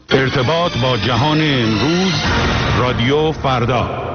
ارتباط با جهان امروز، رادیو فردا.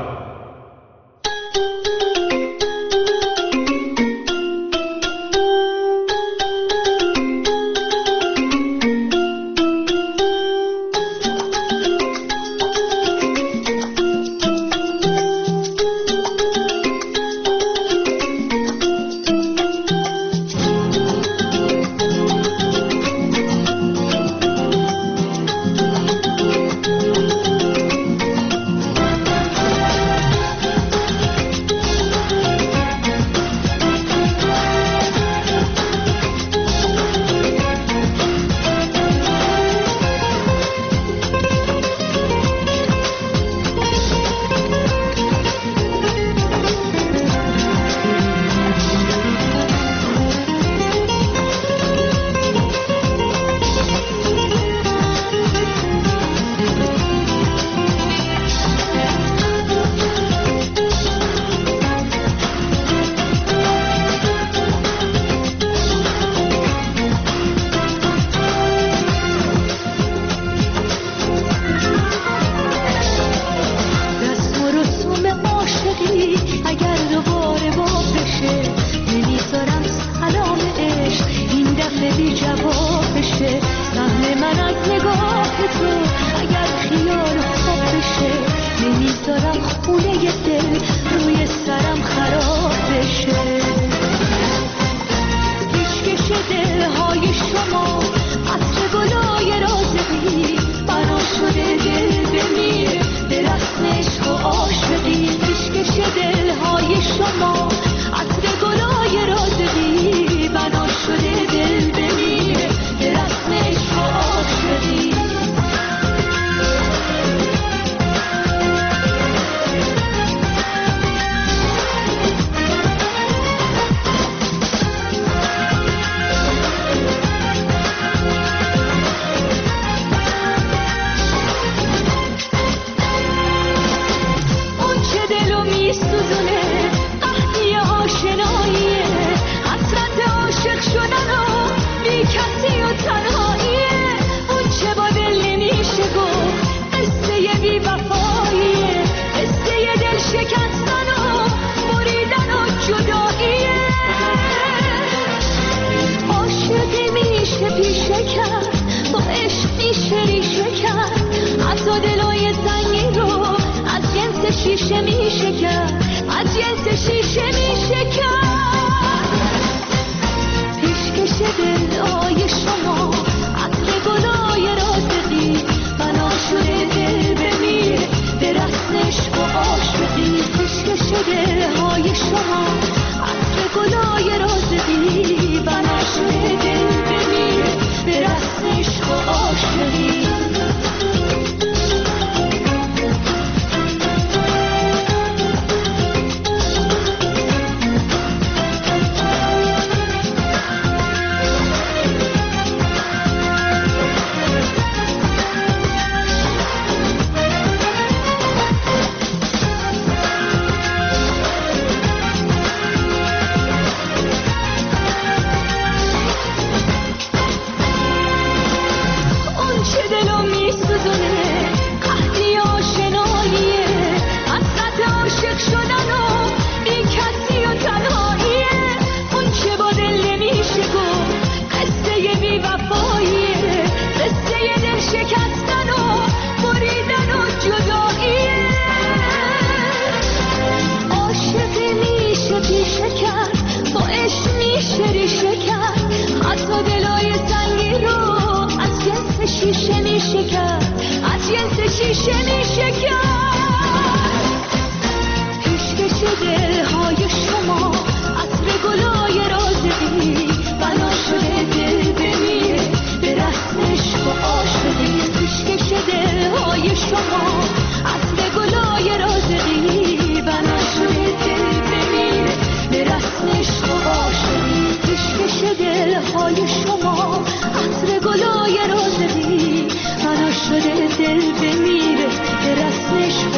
دل بمیره به رسمش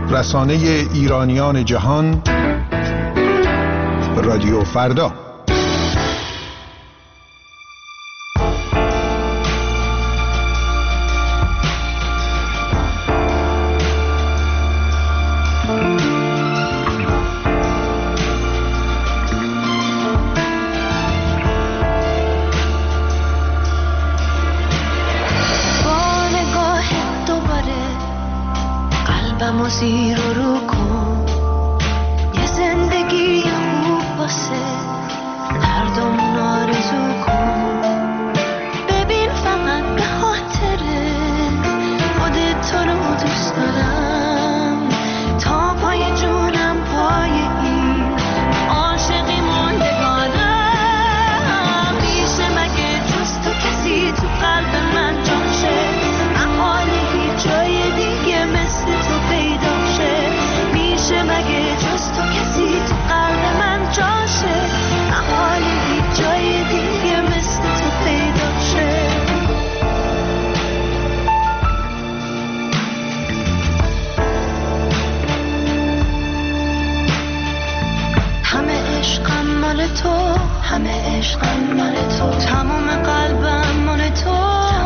رسانه ایرانیان جهان، رادیو فردا. زیر و رو کن، یه زندگی خوب واسه هردومون آرزو کن. ببین فقط به خاطره خودت تو رو دوست دارم، تا پای جونم پای این عاشقی موندگارم. میشه مگه جز تو کسی تو قلب من جاشه؟ محال هیچ جای دیگه مثل تو پیدا شه. میشه مگه جز تو کسی تو قلب من جاشه؟ محال هیچ جای دیگه مثل تو پیدا شه. همه عشقم مال تو، همه عشقم مال تو، تمام قلبم مال تو.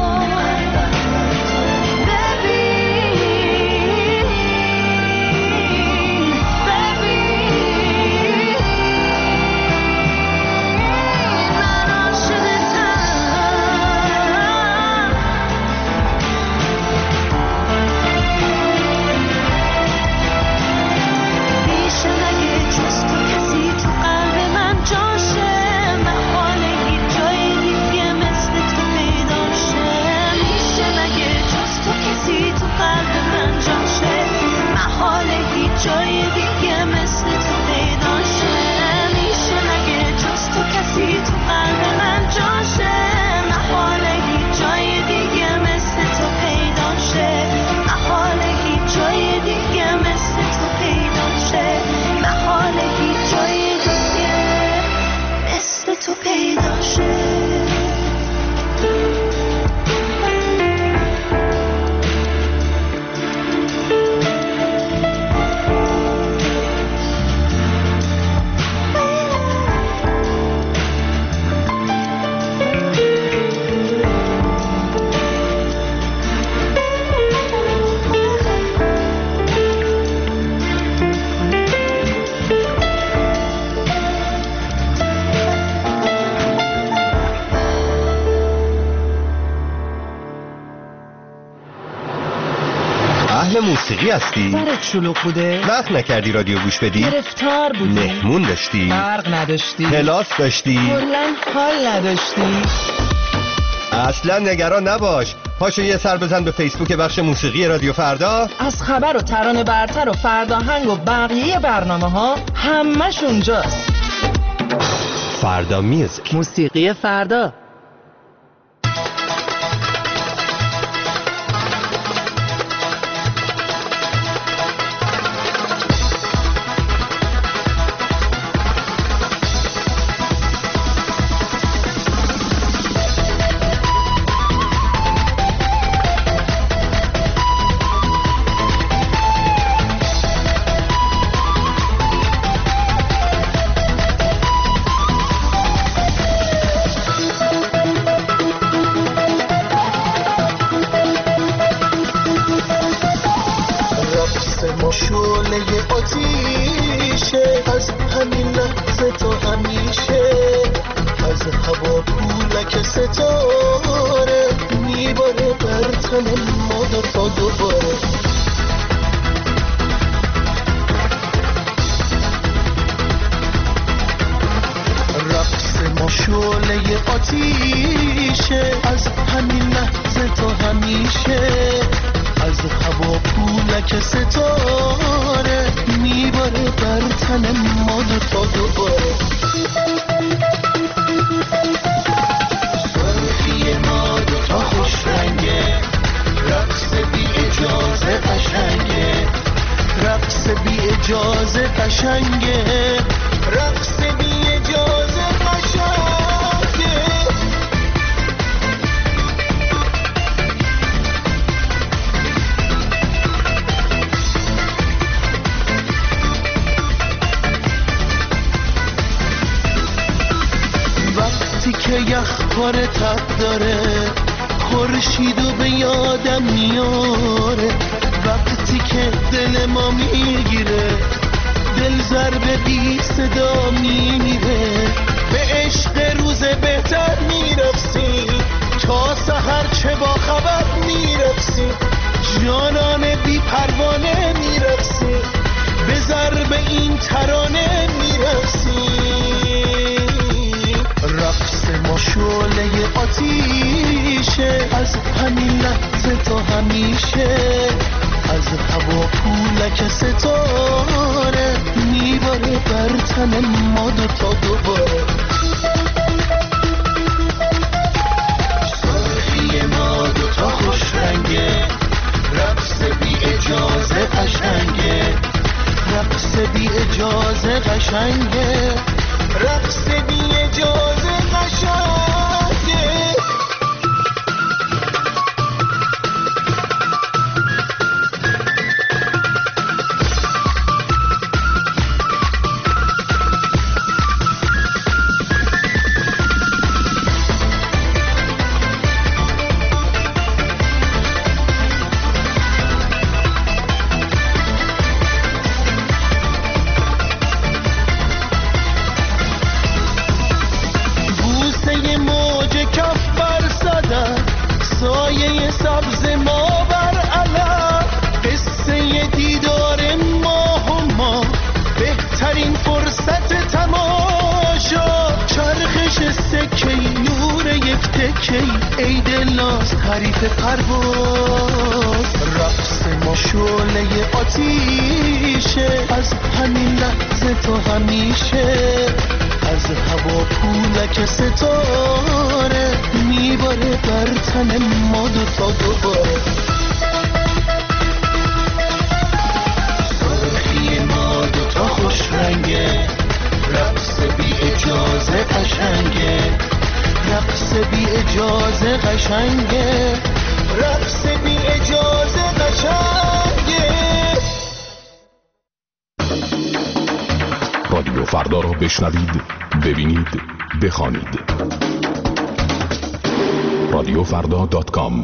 موسیقی هستی؟ سرت شلوغ بوده؟ وقت نکردی رادیو گوش بدی؟ گرفتار بودی؟ مهمون داشتی؟ برق نداشتی؟ کلاس داشتی؟ کلاً حال نداشتی؟ اصلا نگران نباش، پاشو یه سر بزن به فیسبوک بخش موسیقی رادیو فردا. از خبر و ترانه برتر و فرداهنگ و بقیه برنامه ها همش اونجاست. فردا میوزیک، موسیقی فردا. کار تب داره، خورشیدو به یادم میاره وقتی که دل ما میگیره، دل ضربه بی صدا میمیره. به عشق روز بهتر میرفسی، تا سحر چه با خبر میرفسی، جانان بی پروانه میرفسی، به ضرب این ترانه میرفسی. رقص ما شعله آتیشه، از همین لحظه تا همیشه، از هوا پولک ستاره میباره بر تن ما دوتا دوباره. سرخی ما دوتا خوش رنگه، رقص بی اجازه قشنگه، رقص بی اجازه قشنگه، رقص بی اجازه قشنگه. سبز ما بر علم، قصه دیدار ماه و ما، بهترین فرصت تماشا، چرخش سکی نور یک تکی، ای دلناز حریف پرواز. رقص ما شعله آتیشه، از همین لحظه تا همیشه، از هوا پولک ستاره میباره بر تن ما دوتا دوباره. سرخی ما دوتا خوش رنگه، رقص بی اجازه قشنگه، رقص بی اجازه قشنگه، رقص بی اجازه قشنگه. رادیو فردا را بشنوید، ببینید، بخوانید. radiofrda.com.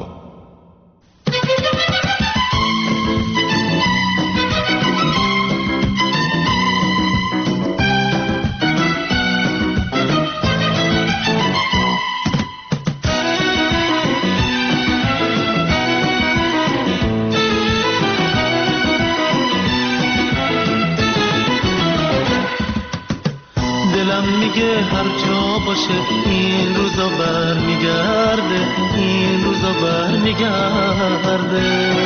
میگه هر جا باشه این روزا برمیگرده، این روزا برمیگرده.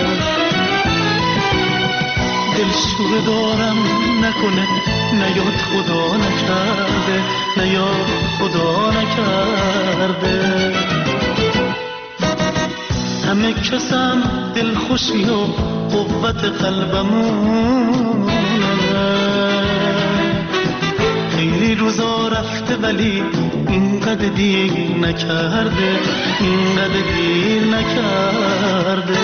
دلشوره دارم نکنه، نیاد خدا نکرده، نیاد خدا نکرده. همه کسم دلخوشی و قوت قلبمونه، خیلی روزا رفته ولی اینقدر دیر نکرده، اینقدر دیر نکرده.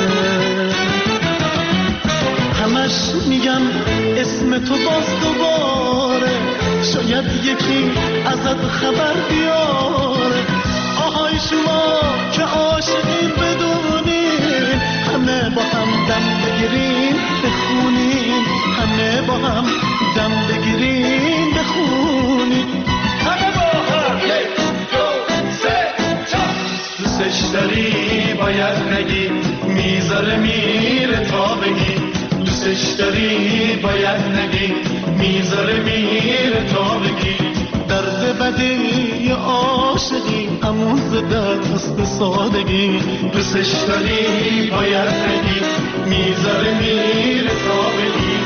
همش میگم اسم تو باز دوباره، شاید یکی ازت خبر بیاره. آهای شما که عاشقین بدونین، همه با هم دم بگیرین بخونین، همه با هم دم بگیرین بخونین، همه با هم. یک دو سه چهار. دوستش داری باید نگی، میذاره میره تا بگی. دوستش داری باید نگی، میذاره میره تا بگی. درد بدی عاشقی همون زده دست سادگی. دوستش داری باید نگی، میذاره میره تا بگی.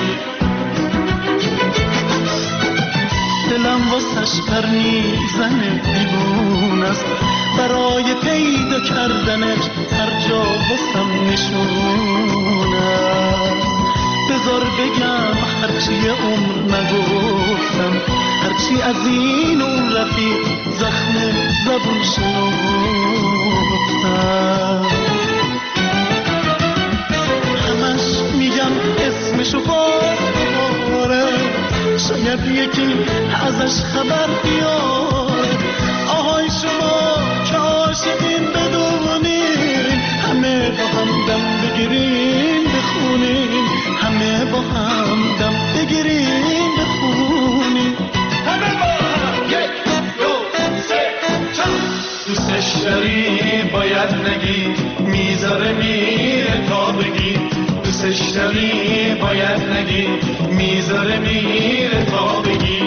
دلم واسش پر میزنه دیوون است، برای پیدا کردنش هر جا واسم نشون است. بذار بگم هرچی عمر نگفتم، هرچی از این اون رفیق زخم زبون شنفتم. همش میگم اسمشو باز دوباره، شاید یکی ازش خبر بیاره. آهای شما که داری باید نگی میذاره میره تا بگی دوستش داری باید نگی میذاره میره تا بگی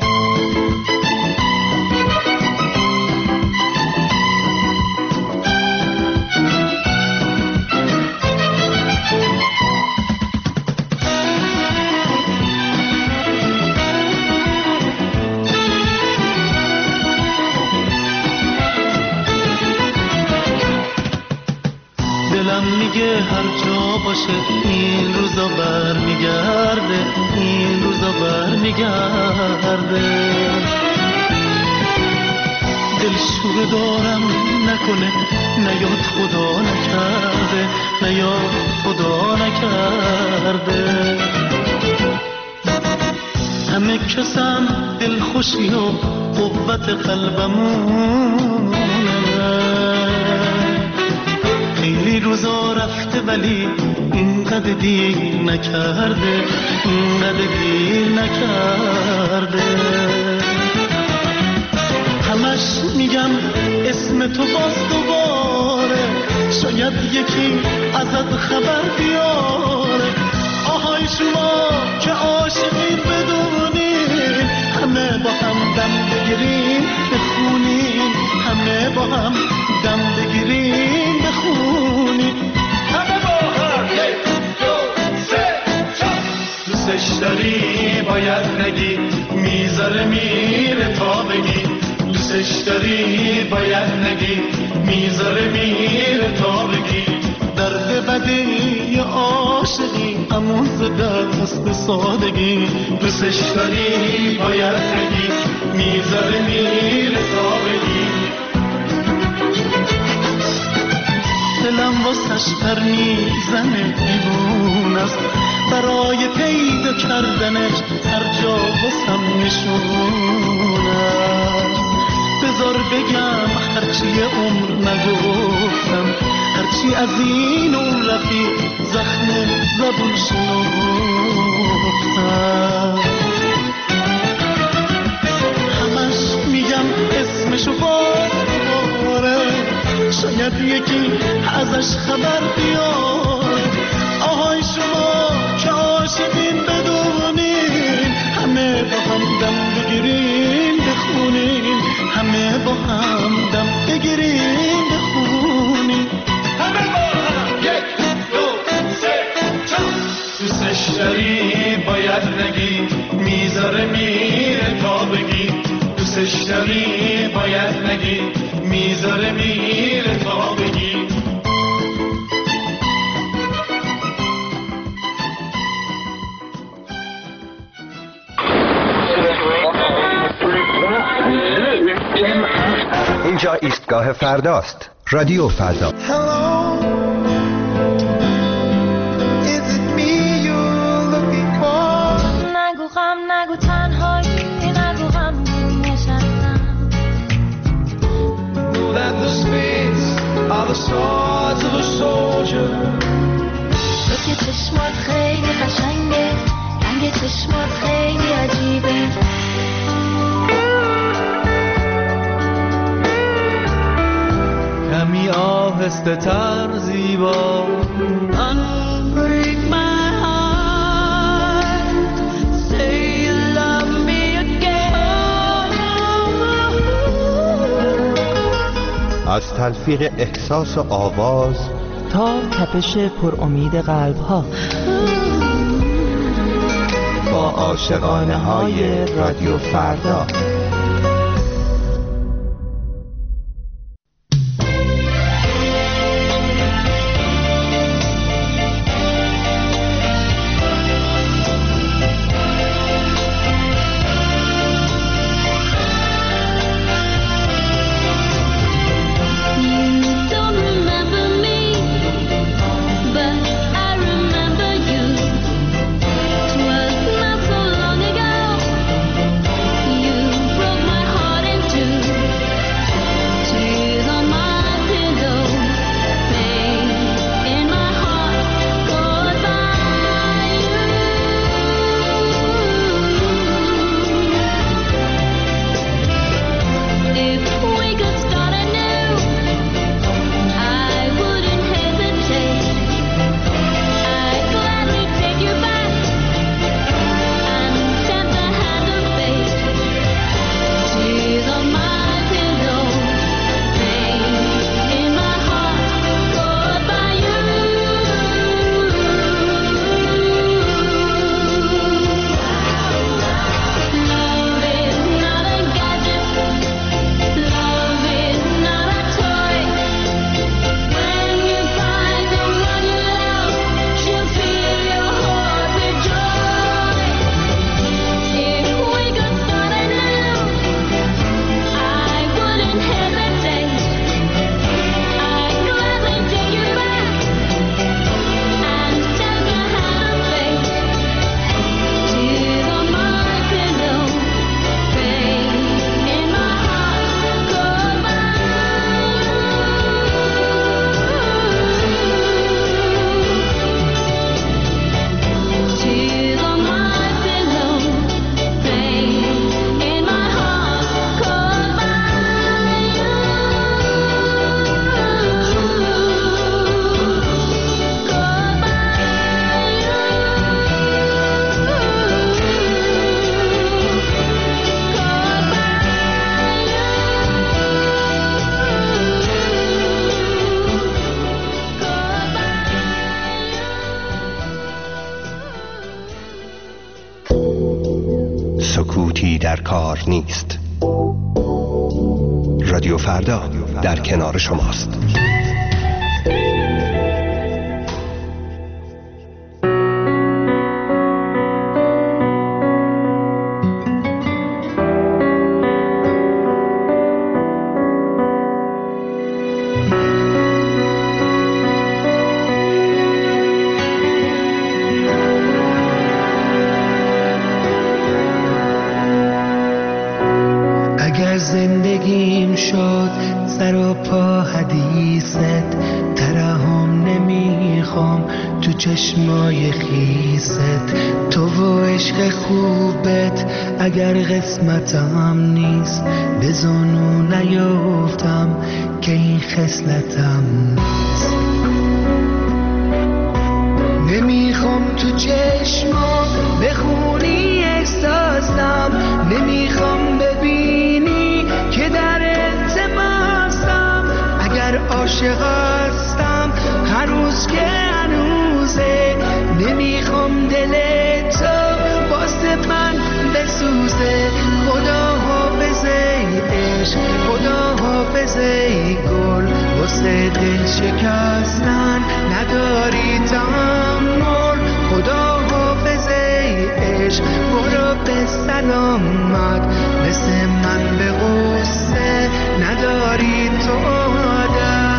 میگه هر جا باشه این روزا برمیگرده این روزا برمیگرده دلشوره دارم نکنه نیاد خدا نکرده نیاد خدا نکرده همه کسم دلخوشی و قوت قلبمونه خیلی روزا رفته ولی اینقدر دیر نکرده اینقدر دیر نکرده همش میگم اسم تو باز دوباره شاید یکی ازت خبر بیاره آهای شما که عاشقین بدونین همه با هم دم بگیرین بخونین همه با هم دم بگیرین بخونین همه با هم یک دو سه چهار دوستش داری باید نگی میذاره میره تا بگی دوستش داری باید نگی میذاره میره تا بگی درد بدی عاشقی امون دست سادگی دوستش داری باید نگی میذاره میره تا بگی دلم واسش پر میزنه دیوون است برای پیدا کردنش هر جا واسم نشون است بذار بگم هرچی عمر نگفتم هرچی از این عمر رفیق زخم زبون شنفتم همش میگم اسمشو باره شاید یکی ازش خبر بیاره آهای شما که عاشقین بدونین همه با هم دم بگیرین بخونین همه با هم دم بگیرین بخونین همه با هم یک دو سه چهار دوستش داری باید نگی میذاره میره تا بگی دوستش داری باید نگی میذاره میره تا بگی اینجا ایستگاه فرداست رادیو فردا نگو غم نگو تنهایی نگو غم نشستم تو که چشمات خیلی قشنگه رنگ چشمات خیلی عجیبه کمی آهسته تر زیبا Unbreak my heart Say you love me again از تلفیق احساس و آواز تا تپش پر امید قلب ها با عاشقانه های رادیو فردا You سکوتی در کار نیست. رادیو فردا در کنار شماست. زندگیم شد سر و پا حدیثت، ترحم نمیخوام تو چشمای خیست. تو و عشق خوبت اگر قسمتم نیست، به زانو نیفتم که این خصلتم نیست. نمیخوام تو چشمام بخونی احساسم، نمیخوام ببینی که در التماسم. اگر عاشق هستم هر روز که هنوزه، نمیخوام دل تو واسه من بسوزه. خدا حافظ ای عشق، خدا حافظ ای گل، واسه دل شکستن نداری تحمل. خدا حافظ ای عشق، برو به سلامت، مثل من به غصه نداری تو عادت.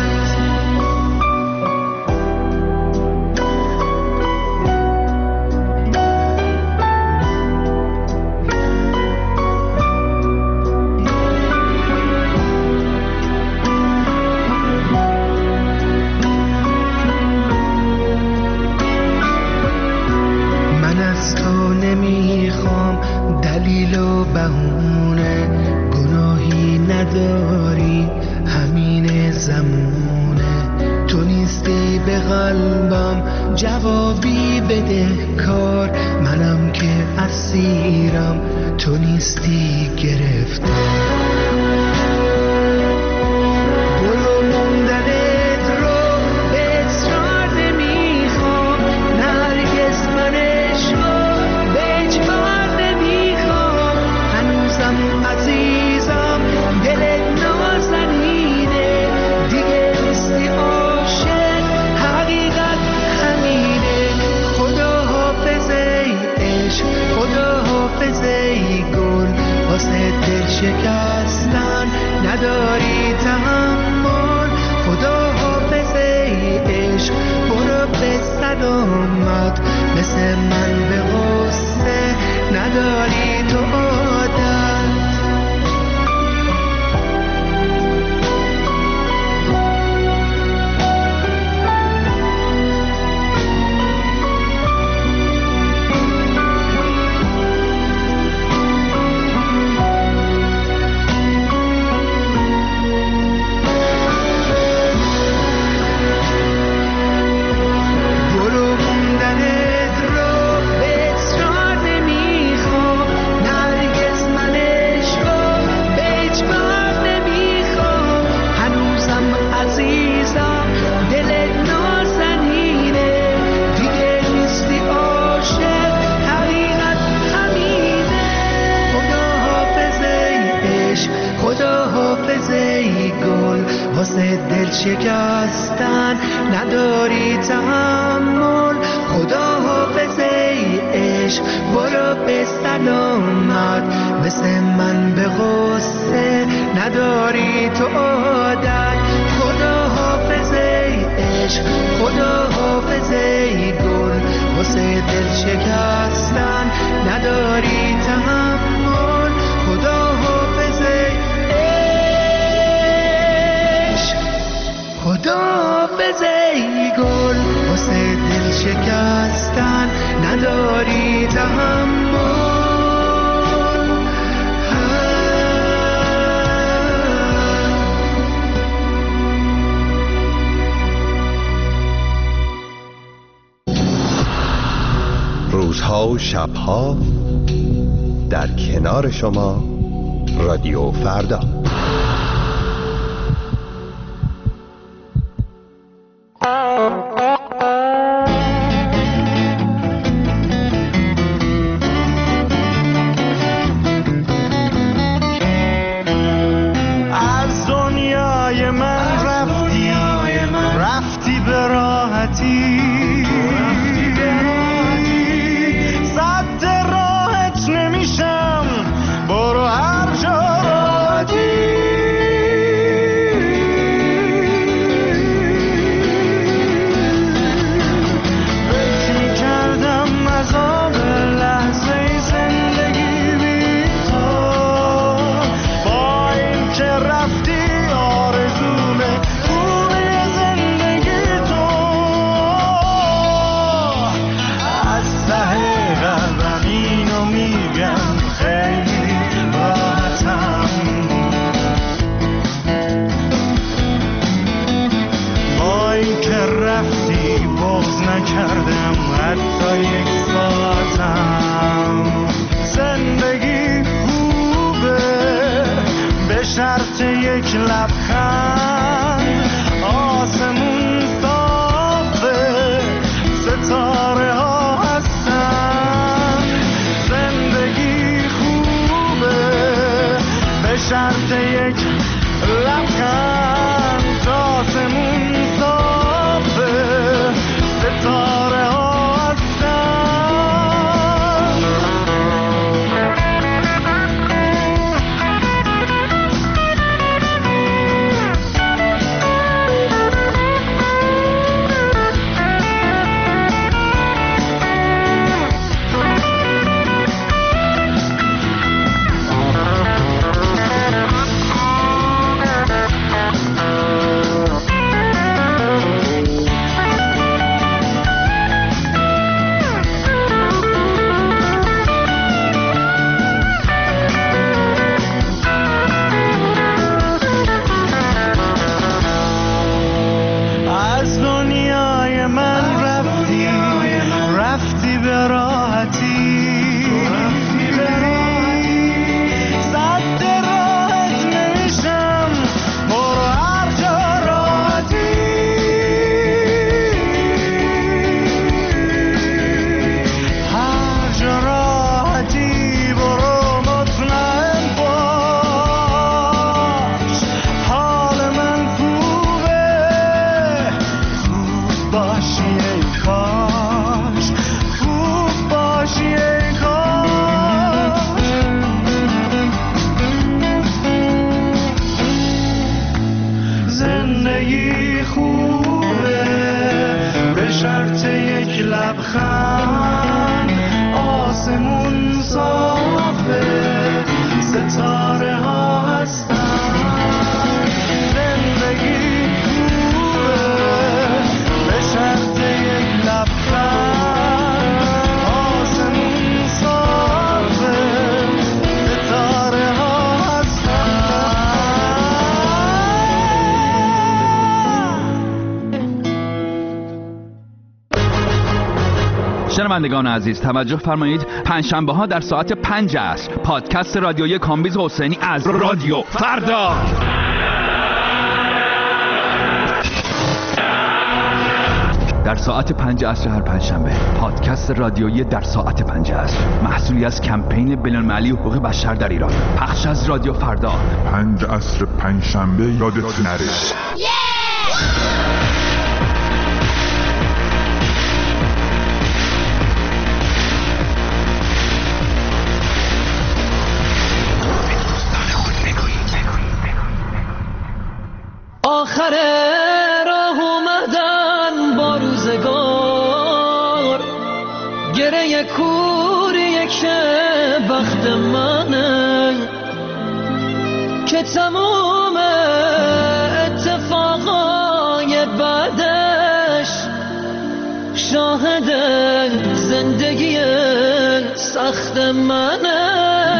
دلیل و بهونه گناهی نداری، همین زمونه. تو نیستی به قلبم جوابی بده کار، منم که اسیرم تو نیستی گرفتار. برو موندنت رو به اصرار نمیخوام، نرگس من عشقو به اجبار نمیخوام. هنوزم عزیزم دلت نازنینه، دیگه نیستی عاشق حقیقت همینه. خدا حافظ ای عشق، خدا حافظ ای گل، واسه دل شکستن نداری تحمل. خدا حافظ ای عشق، برو به سلامت، مثل من به غصه نداری تو عادت. واسه دل شکستن نداری تحمل. خدا حافظ ای عشق، برو به سلامت، مثل من به غصه نداری تو عادت. خدا حافظ ای عشق، خدا حافظ ای گل، واسه دل شکستن نداری تحمل. خدا حافظ ای خدا حافظ ای گل، واسه دل شکستن نداری تحمل. روزها و شبها در کنار شما، رادیو فردا. راحتی صد راحت نمیشم برو هر جا راحتی فکر میکردم از آب لحظه زندگی بی تو با این که رفتی آرزوم خوبی زندگی تو از ته قلبم اینو میگم خیلی راحتم با این که رفتی بغض نکردم حتی یک ساعتم زندگی خوبه به شرط یک لبخند آسمون صافه ستاره ها هستن زندگی خوبه به شرط یک لبخند آسمون صافه ستاره ها هستن از دنیای من رفتی به راحتی صد راحت نمیشم برو هر جا راحتی هر جا راحتی برو مطمئن باش حال من خوبه خوب باشی ای کاش خوب باشی ای کاش زندگی خوبه به شرط یک لبخند آسمون صافه ستاره ها هستن زندگی خوبه به شرط یک لبخند آسمون صافه ستاره ها هستن شنوندگان عزیز توجه فرمایید، پنجشنبه ها در ساعت 5 عصر پادکست رادیویی کامبیز حسینی از رادیو فردا در ساعت 5 عصر هر پنجشنبه پادکست رادیویی در ساعت 5 عصر محصولی از کمپین بین‌المللی حقوق بشر در ایران پخش از رادیو فردا 5 عصر پنجشنبه یادت نره. آخر راه اومدن با روزگار گره کوریه که وقت منه که تموم اتفاقای بعدش شاهد زندگی سخت منه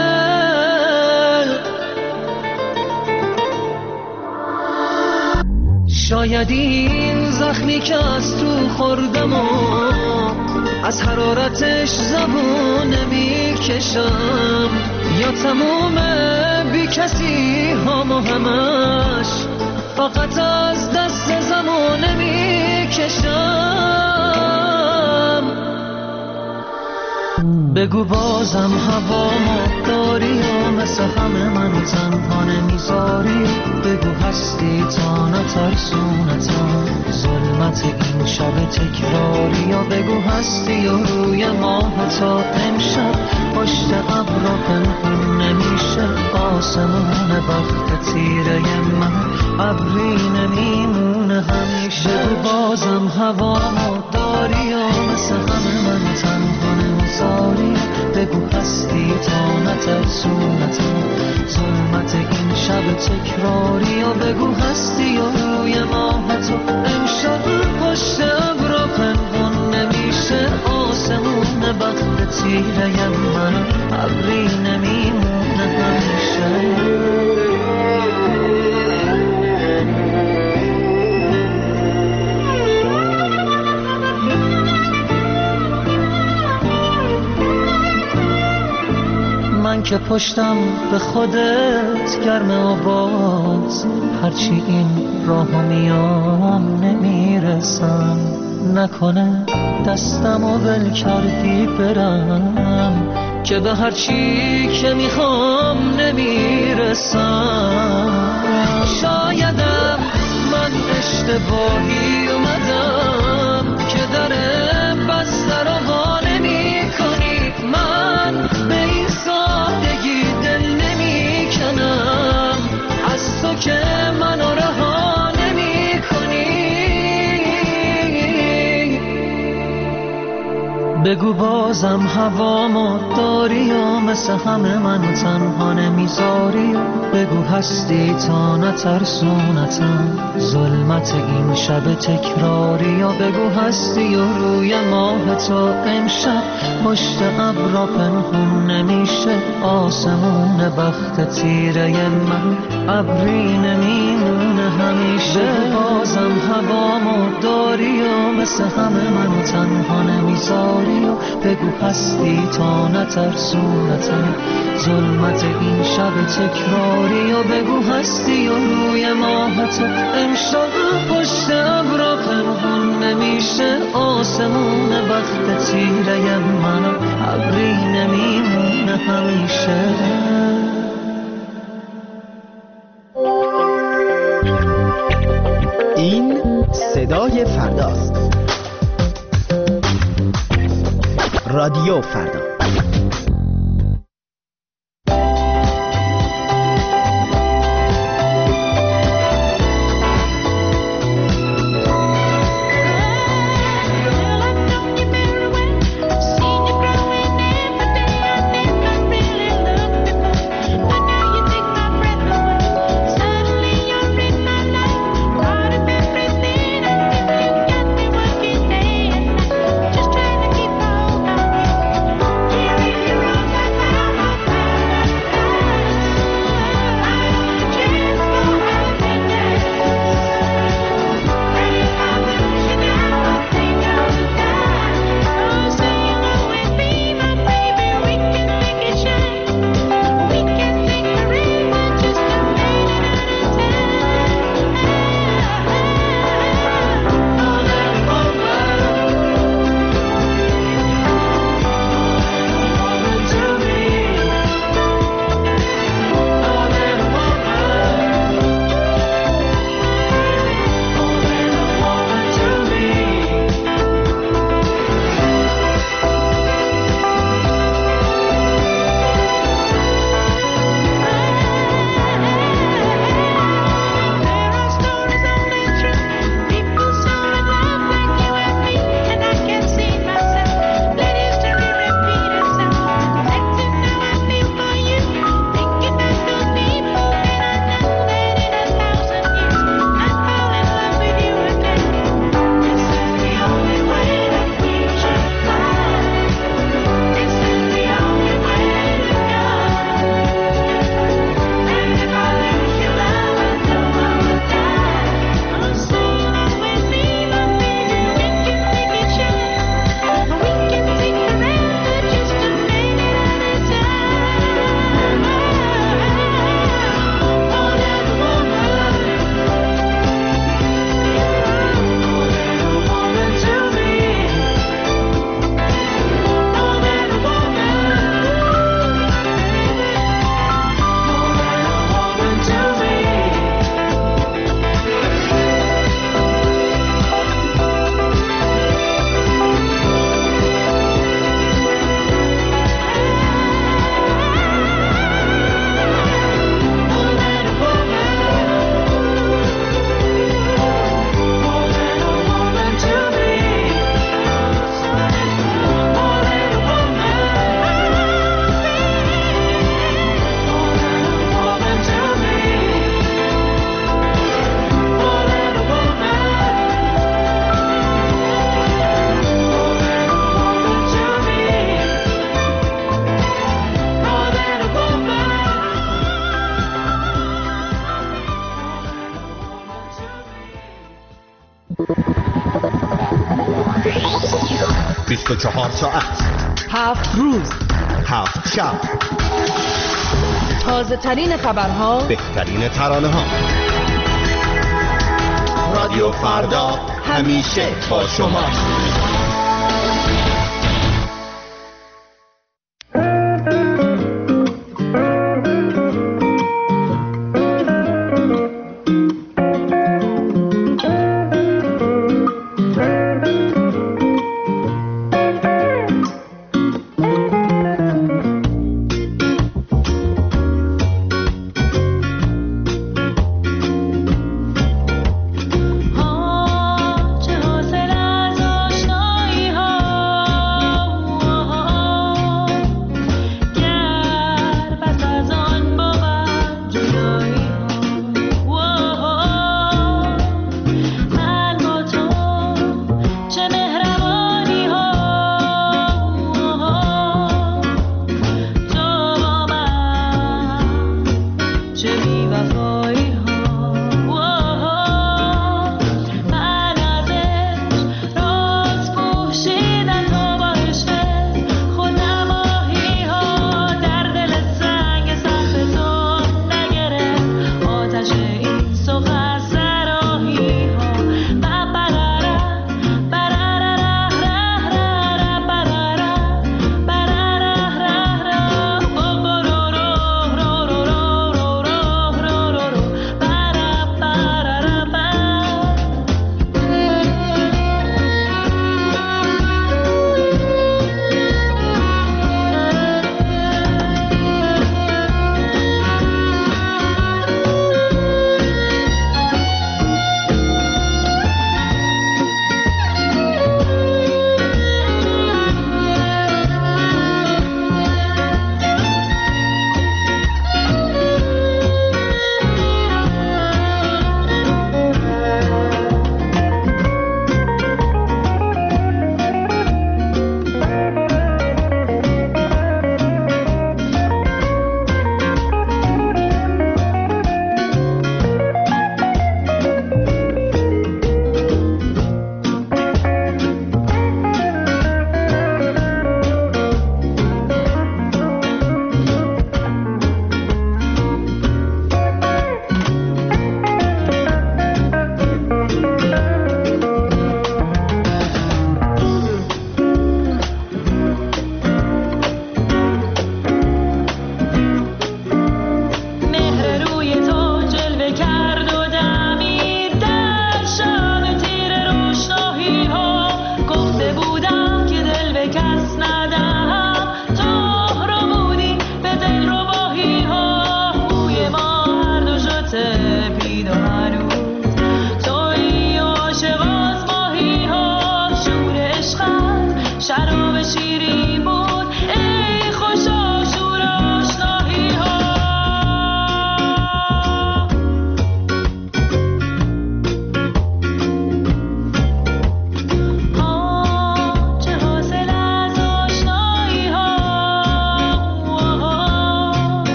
شاید این زخمی که از تو خوردم و از حرارتش زبون نمیکشم یا تموم بی کسی هم و همش فقط از دست زمان نمیکشم بگو بازم هوامو داری و مثل همه منو تنها نمیذاری. بگو هستی تا نترسونتم ظلمت این شب تکراری. یا بگو هستی و روی ماه تا امشب پشت ابرا پنهون نمیشه. آسمون بخت تیره من ابری نمیمونه همیشه. بگو بازم هوامو داری و مثل همه منو تنها نمیذاری. بگو هستی تا نترسونتم ظلمت این شب تکراری. و بگو هستی و روی ماه تو امشب پشت ابرا پنهون نمیشه. آسمون بخت تیره من ابری نمیمونه همیشه. من که پشتم به خودت گرمه و باز هرچی این راهو میام نمیرسم. نکنه دستمو ول کردی برم که به هرچی که میخوام نمیرسم. شایدم من اشتباهی اومدم که در بسته رو وا نمی کنی. من به این سادگی دل نمی کنم از تو که منو رها نمی کنی. بگو بازم هوامو داری و مثل همه منو تنها نمیذاری. بگو هستی تا نترسونتم ظلمت این شب تکراری. یا بگو هستی و روی ماه تو امشب پشت ابرا پنهون نمیشه. آسمون بخت تیره من ابری نمیمونه همیشه. بازم هوامو داری و مثل همه منو تنها نمیذاری. بگو هستی تا نترسونتم ظلمت این شب تکراری. و بگو هستی و روی ماه تو امشب پشت ابرا پنهون نمیشه. آسمون بخت تیره من ابری نمیمونه همیشه. این صدای فرداست. رادیو فردا. 24 ساعت 7 روز 7 شب تازه ترین خبرها، بهترین ترانه ها. رادیو فردا همیشه با شما.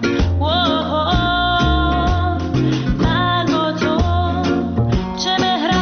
چه مهر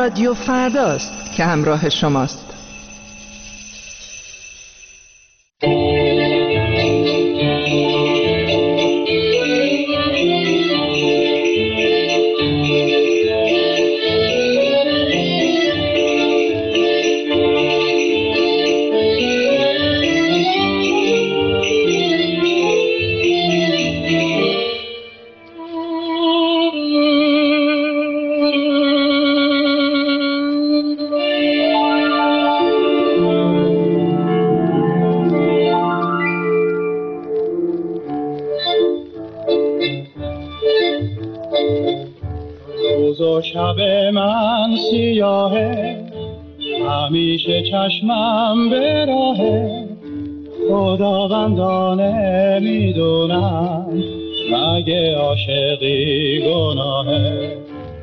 رادیو فرداست که همراه شماست. شب من سیاهه، همیشه چشمم به راهه، خداوندانه میدونم مگه عاشقی گناهه،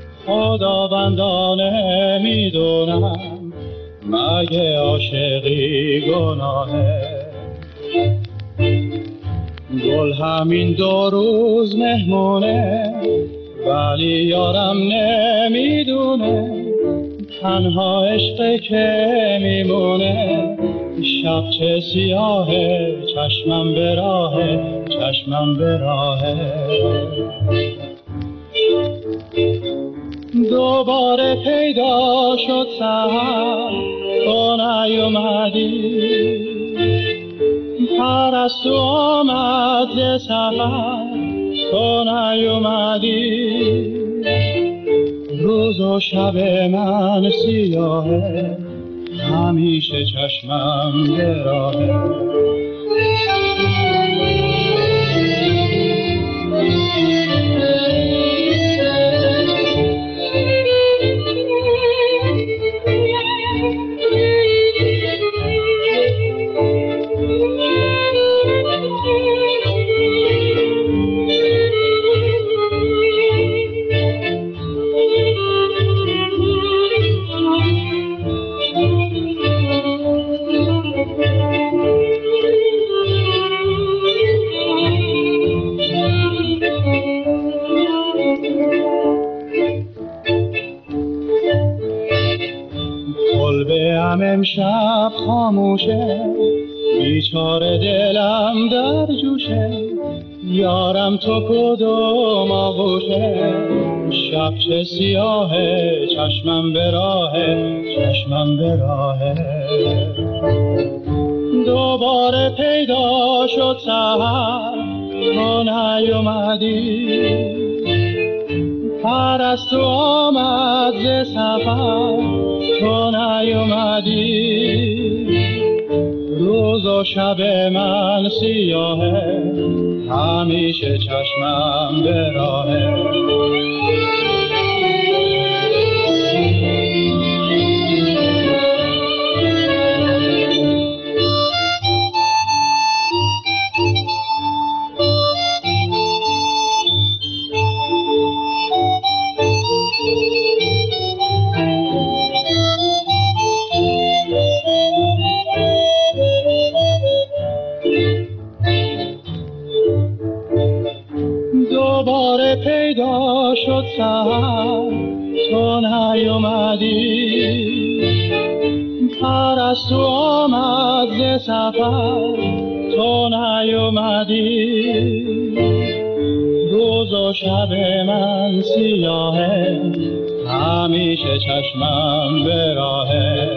خداوندانه میدونم مگه عاشقی گناهه. گل همین 2 روز مهمونه، ولی یارم نمیدونه تنها عشقه که میمونه. شب چه سیاهه، چشمم به راهه، چشمم به راهه. دوباره پیدا شد سحر، تو نیومدی، پرستو آمد ز سفر، تو نیومدی. روز و شب من سیاهه، همیشه چشمم به راهه. امشب خاموشه، بیچاره دلم در جوشه، یارم تو کدوم آغوشه. شب چه سیاهه، چشمم به راهه، چشمم به راهه. دوباره پیدا شد سحر، تو نیومدی، پرستو آمد ز سفر، تو نیومدی. روز و شب من سیاهه، همیشه چشمم به راهه. دوباره پیدا شد سحر، تو نیومدی، پرستو آمد ز سفر، تو نیومدی. روز و شب من سیاهه، همیشه چشمم به راهه.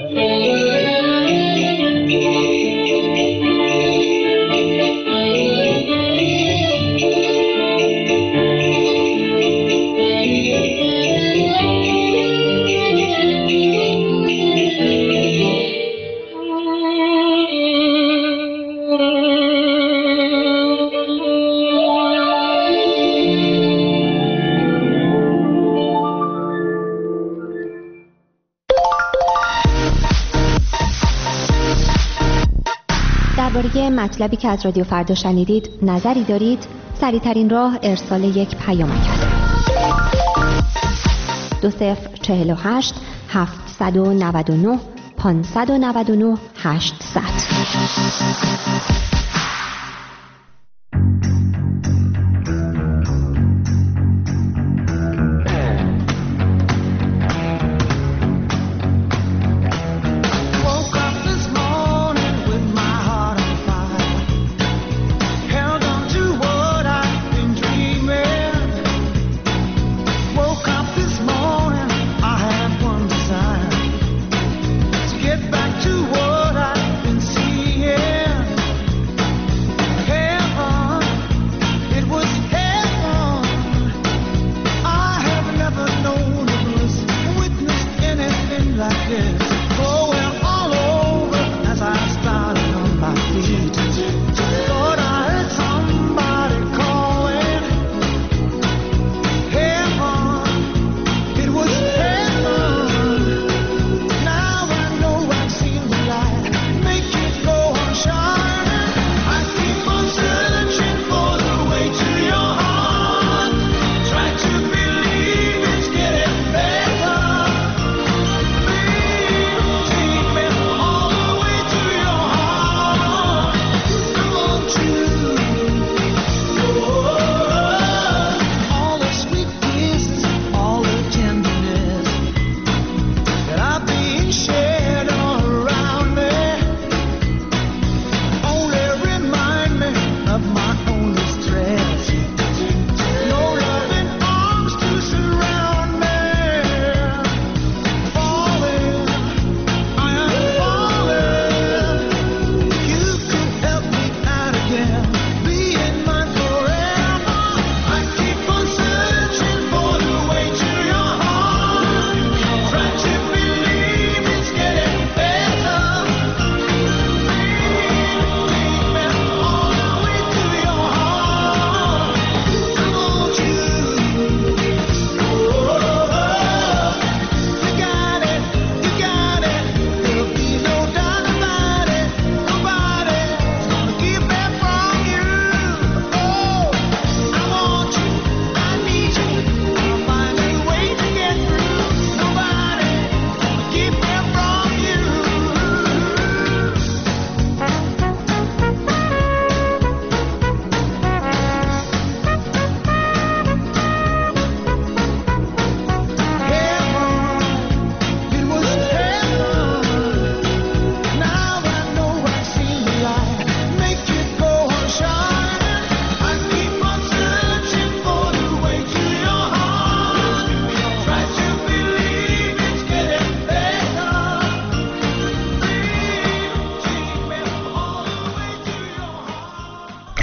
درباره مطلبی که از رادیو فردا شنیدید نظری دارید؟ سریع‌ترین راه ارسال یک پیامک است. 2048 799 599 800.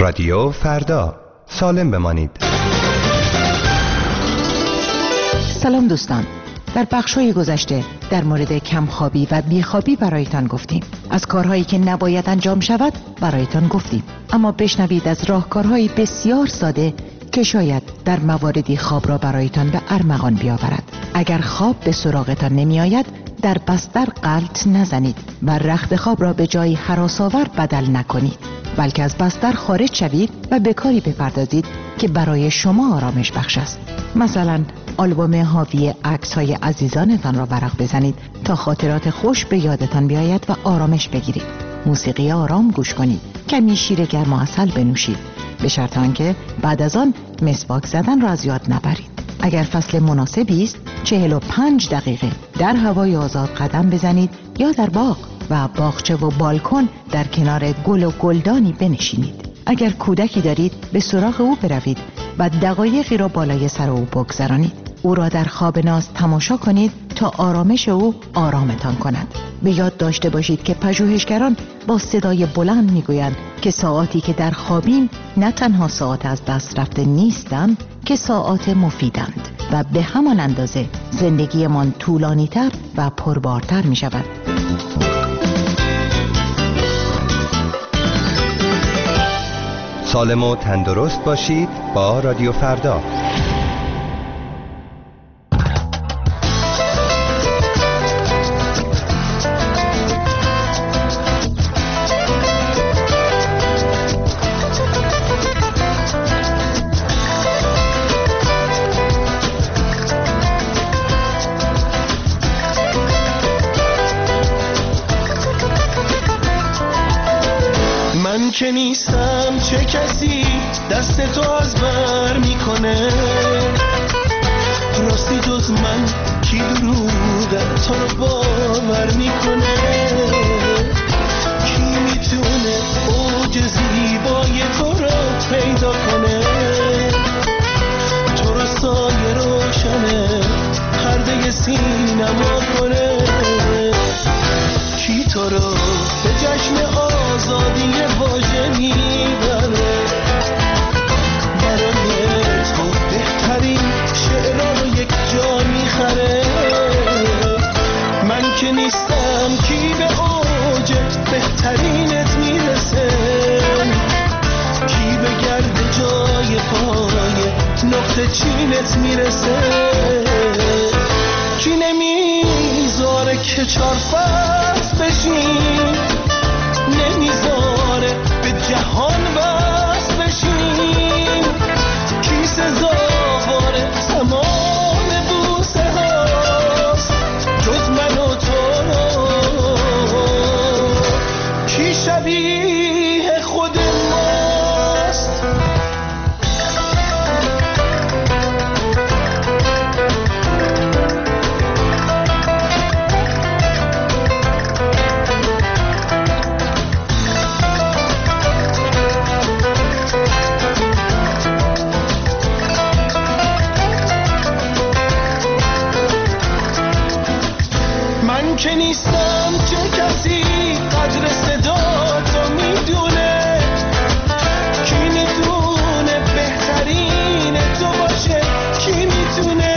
رادیو فردا، سالم بمانید. سلام دوستان، در بخش‌های گذشته در مورد کمخوابی و بیخوابی برایتان گفتیم. از کارهایی که نباید انجام شود برایتان گفتیم. اما بشنوید از راهکارهای بسیار ساده که شاید در مواردی خواب را برایتان به ارمغان بیاورد. اگر خواب به سراغتان نمی آید، در بستر غلط نزنید و رخت خواب را به جایی هراس‌آور بدل نکنید، بلکه از بستر خارج شوید و به کاری بپردازید که برای شما آرامش بخش است. مثلا آلبوم حاوی عکس‌های عزیزانتان را ورق بزنید تا خاطرات خوش به یادتان بیاید و آرامش بگیرید. موسیقی آرام گوش کنید. کمی شیر گرم و عسل بنوشید، به شرط آنکه بعد از آن مسواک زدن را از یاد نبرید. اگر فصل مناسبی است 45 دقیقه در هوای آزاد قدم بزنید یا در باغ و باغچه و بالکن در کنار گل و گلدانی بنشینید. اگر کودکی دارید به سراغ او بروید و دقایقی را بالای سر او بگذرانید. او را در خواب ناز تماشا کنید تا آرامش او آرامتان کند. به یاد داشته باشید که پژوهشگران با صدای بلند میگویند که ساعاتی که در خوابیم نه تنها ساعات از دست رفته نیستند که ساعات مفیدند و به همان اندازه زندگیمان طولانی‌تر و پربارتر می شود. سالم و تندرست باشید با رادیو فردا. من که نیستم چه کسی دست تو از بر میکنه، راستی جز من کی دروغ تو رو باور میکنه، کی میتونه اوج زیبای تو رو پیدا کنه، تو رو سایه روشنه پرده سینما کنه، کی تو رو به جشن آزادی واژه میبره، برای تو بهترین شعرها رو یک جا میخره. من که نیستم کی به اوج بهترینت میرسه، کی به گرد جای پای نقطه چینت میرسه، کی نمیذاره که چار فصل بشین، نمیذاره به جهان بس بشین، کی سزاوار تمام بوسه هاست جز من و تو، کی شبیه خود ماست. که نیستم چه کسی قدر صدا تو میدونه، کی میتونه بهترین تو باشه، کی میتونه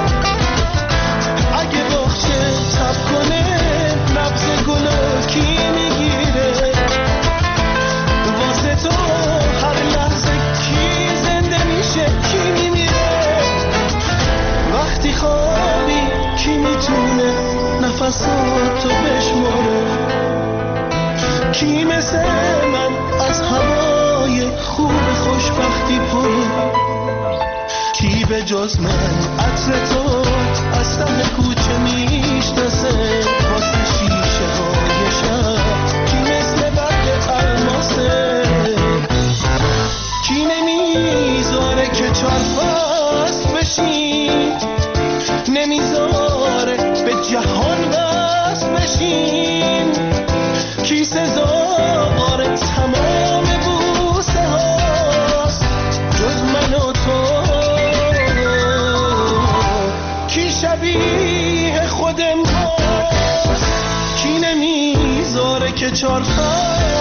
اگه باغچه تب کنه نبض گلو کی میگیره، واسه تو هر لحظه کی زنده میشه کی میمیره، وقتی خوابی کی میتونه نفساتو بشماره، کی مثل من از هوای خوب خوشبختی پره، کی به جز من عطر تو از ته کوچه میشناسه، واسه شیشه های شب کی مثل برگ الماسه، کی نمیذاره که چار فصل بشین، نمیذاره به جهان بس بشین، کی سزاوار تمام بوسه هاست جز من و تو، کی شبیه خود ماست، کی نمیذاره که چار